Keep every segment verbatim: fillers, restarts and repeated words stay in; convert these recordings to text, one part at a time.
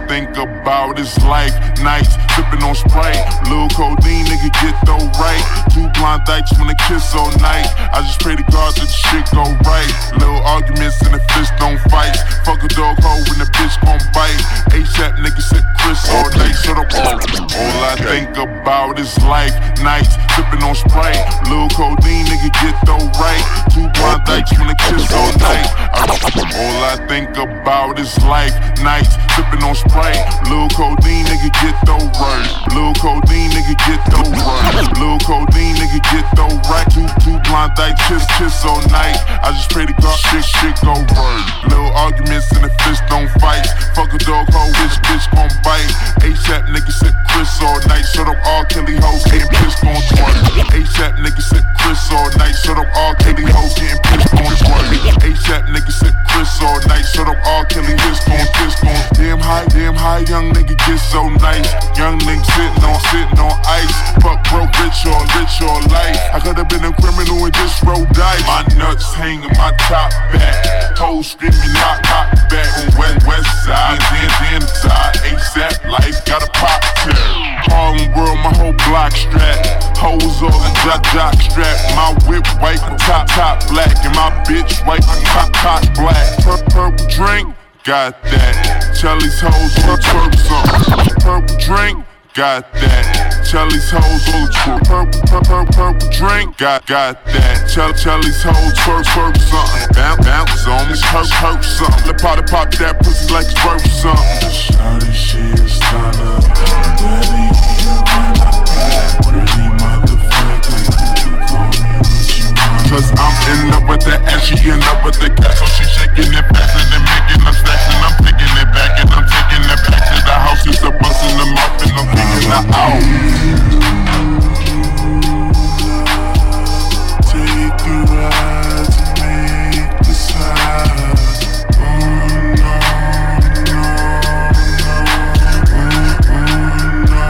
think about is life. Nights sipping on Sprite. Lil' codeine, nigga, get though right. Two blind dykes wanna kiss all night. I just pray to God that the shit go right. Little arguments and the fist don't fight. Fuck a dog hole when the bitch gon' bite. ASAP nigga said Chris all night. So the all I think about is life. Nights sipping on Sprite. Lil' codeine, nigga, get though right. Two blind dykes wanna kiss all night. I, all I think about is life. Nights sipping on Sprite. Lil' codeine, nigga, get though right. Lil' codeine, nigga, get though right. Lil' codeine, nigga, get though right. Two, two blind dykes kiss, kiss all night. I just pray to God shit, shit go right. Little arguments and the fist don't fight. Fuck a dog hole, bitch, bitch gon' bite. ASAP nigga said Chris all night. So them R. Kelly hoes getting pissed on twice. ASAP nigga said Chris all night. So them R. Kelly hoes getting pissed on twice. ASAP nigga said Chris all night. So them R. Kelly pissed on, pissed on. Damn high, damn high, young nigga get so nice. Young nigga sitting on, sitting on ice. Fuck broke, rich or rich or life. I could've been a criminal and just roll dice. My nuts hanging, my top back. Hoes screaming, knock, knock back. On west, west side, then, then side. ASAP life, got a pop tip. Harlem world, my whole block strap. Hoes all in jock, jock strap. My whip white, top, top black. And my bitch white, top, top black. Pur- purple drink, got that. Charlie's hoes all twerk something. Purple drink, got that. Charlie's hoes all twerk. Purple, purple, purple drink, got, got that. Charlie, Charlie's hoes twerk, twerk something. Bounce, bounce on me, hurt, hurt something. Let Potter pop that pussy like it's worth something. Shawty, she is stunner. Ready, ready, motherfucker. You call me what you want. Cause I'm in love with that ass, she in love with the cat. So she shaking it faster than making them stacks. And I'm taking it back and I'm taking it back to the house. Just a busting them up and I'm picking her out. Take a ride to make the side. Oh no, no, no. Oh, oh no,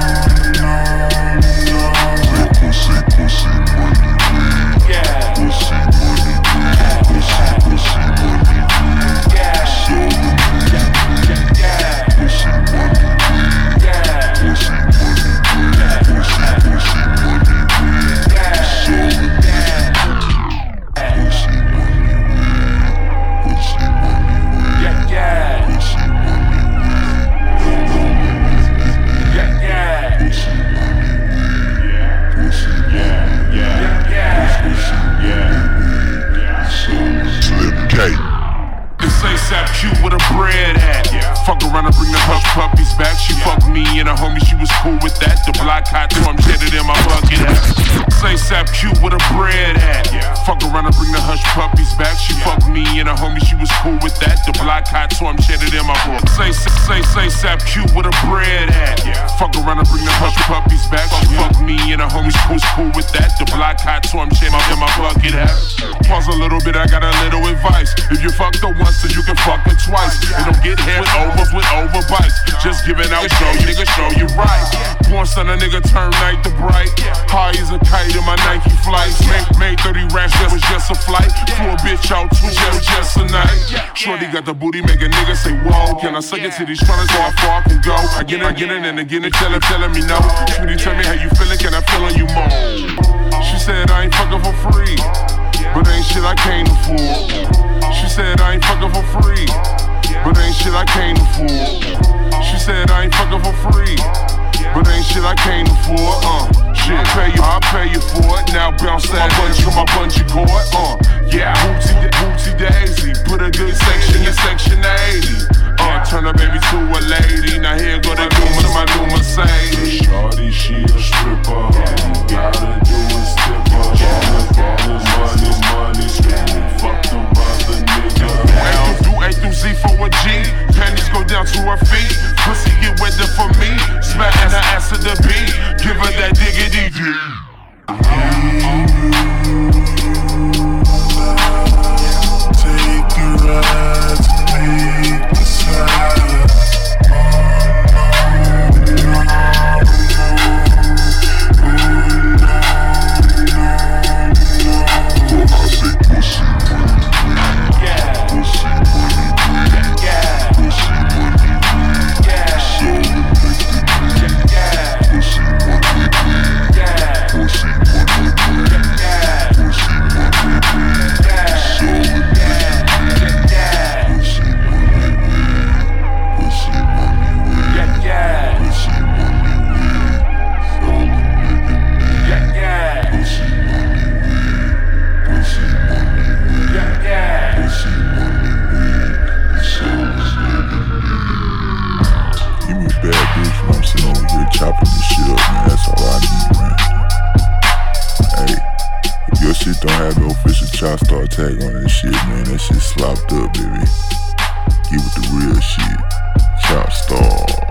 no, no. Pussy, pussy, money, weed. Yeah. Pussy, money, weed. Pussy, pussy, money, weed. Yeah. So yeah, yeah. Pussy, money, weed. Yeah. Pussy, money, weed. Pussy, pussy, money, weed. Yeah. So yeah. Pussy, money, weed. Pussy, money, weed. Yeah, yeah. Pussy, money, weed. Yeah, yeah. Pussy, money, weed. Pussy, yeah, yeah, yeah. Pussy, yeah, so Slim K. This ASAP cute with a bread hat. Yeah. Fuck around and bring the hush puppies back. She yeah. fucked me and her homie, she was cool with that. The block hot, so I'm jetted in my bucket hat. This ASAP cute with a bread hat. Yeah. Fuck around and bring the hush puppies back. She yeah. fucked me and her homie, she was cool with that. The block hot, so I'm jetted in my bucket. Say, say, say, ASAP cute with a bread hat. Yeah. Fuck around and bring the hush puppies back. She yeah. fucked me and her homie, she was cool with that. The block hot, so I'm jetted in my bucket hat. Pause a little bit, I got a little advice. If you fucked her once, then you can fuck her twice. And don't get head with overs with overbites. Just giving out show, nigga, show you right. Once on a nigga turn night to bright. High as a kite in my Nike flights. Made, made thirty racks, that was just a flight. Flew a bitch out too, that was just a night. Shorty got the booty, make a nigga say, whoa. Can I suck it to these trying so far I can go? I get it, I get it, and again, and tell her, telling me no. Sweetie, tell me how you feeling, can I feel on you more? She said, I ain't fucking for free, but ain't shit I can't afford. She said, I ain't fucking for free, but ain't shit I can't afford. She said, I ain't fucking for free, but ain't shit I can't afford. Uh, shit, pay you, I'll pay you for it. Now bounce that bungee, my bungee cord. Uh, yeah, hoopsie, hoopsie daisy. Put a good section in section eighty. Uh, turn her baby to a lady. Now here go the Numa, my new Mercedes. Shorty, she a stripper. All you gotta do is tip her. Ballin', ballin', money, money, screaming, fuck the mother nigga. A through A through Z for a G. Panties go down to her feet. Pussy get wetter for me. Smacking her ass to the beat. Give her that diggity D. Take a ride to make the side. Pussy money, Chop Star tag on that shit, man. That shit slopped up, baby. Get with the real shit. Chop Star.